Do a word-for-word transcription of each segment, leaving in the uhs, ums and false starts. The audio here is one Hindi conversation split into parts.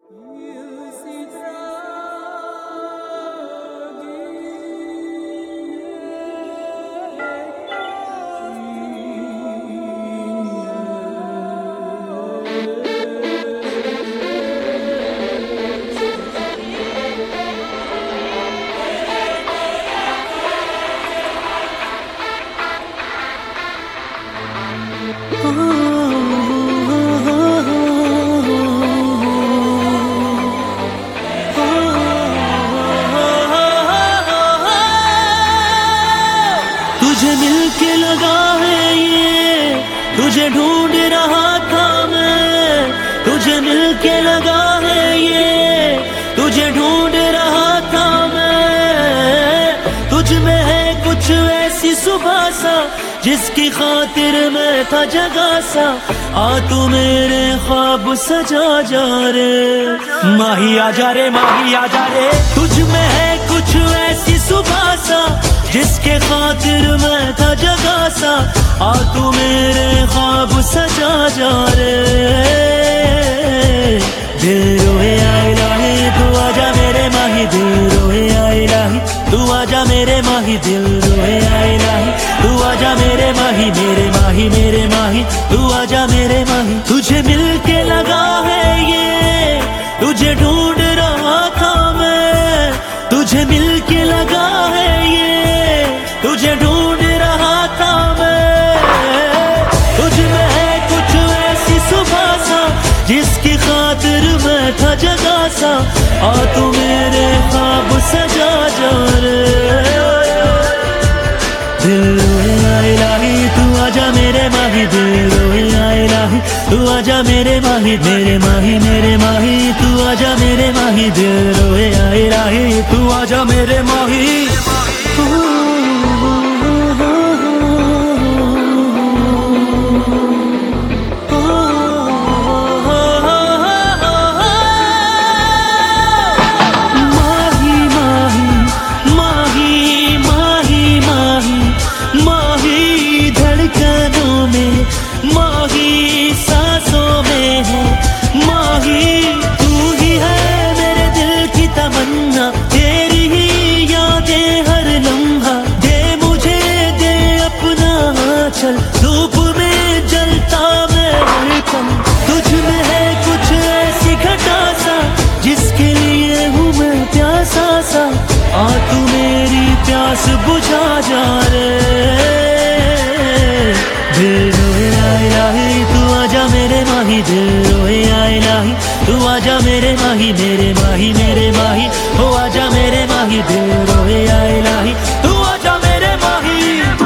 तुझे मिलके लगा है ये, तुझे ढूंढ रहा था मैं। तुझे मिलके लगा है ये, तुझे ढूंढ रहा था मैं। तुझ में है कुछ ऐसी सुबह सा, जिसकी खातिर मैं था जगा सा। आ तू मेरे ख्वाब सजा जा रे, माही आजा रे, माही आजा रे। तुझ में है कुछ ऐसी सुबह सा, जिसके खातिर मैं था जगा सा। आ तू मेरे ख्वाब सजा जा रे। दिल रोए आए लाही, तू आजा मेरे माही। दिल रोए आए लाही, तू आजा मेरे माही। दिल रोए आए लाही, तू आजा मेरे माही। मेरे माही, मेरे माही, तू आजा मेरे माही। तुझे मिलके लगा है ये, तुझे ढूंढ रहा था मैं। तुझे मिलके लगा है ये, तुझे ढूंढ रहा था मैं। तुझ में है कुछ ऐसी सुबह सा, जिसकी खातिर मैं था जगा सा। आ तू मेरे ख्वाब सजा जा रे। दिल रोए आए लाही, तू आजा मेरे माही। दिल रोए आए लाही, तू आजा मेरे माही। मेरे माही, मेरे माही, तू आजा मेरे माही। दिल रोए आए लाही, तू आजा मेरे माही। धूप में जलता मैं हरदम। तुझ में है कुछ ऐसी घटा सा, जिसके लिए हूँ मैं प्यासा सा। आ तू मेरी प्यास बुझा जा रे। दिल रोए आए लाही, तू आजा मेरे माही। दिल रोए आए लाही, तू आजा मेरे माही। मेरे माही, मेरे माही, हो आजा मेरे माही। दिल रोए आए लाही, तू आजा मेरे माही।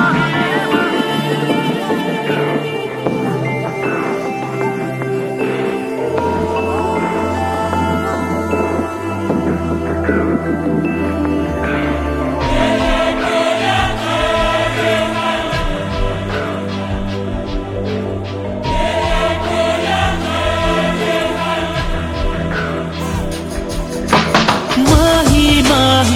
माही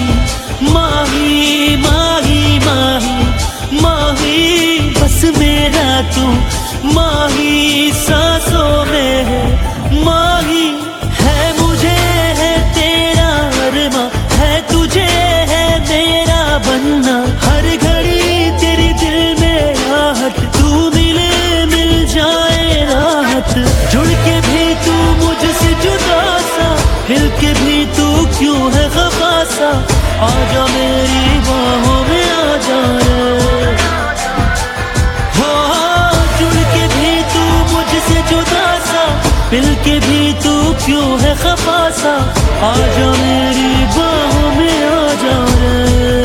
माही माही, माही बस मेरा तू। माही सांसों में है माही, है मुझे है तेरा अरमा। है तुझे है मेरा बनना, हर घड़ी तेरी दिल में आहट। तू मिले मिल जाए राहत, जुड़ के भी तू मुझसे जुदा सा। मिल के भी तू क्यों है खफा सा। आजा मेरी बाहों में आजा रे। हो जुड़ के भी तू मुझसे जुदा सा। मिल के भी तू क्यों है खफा सा। आजा मेरी बाहों में आजा रे।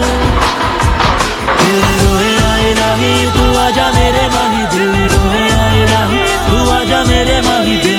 दिल रोए आए लाही, तू आजा मेरे माही। दिल रोए आए लाही, तू आजा मेरे माही।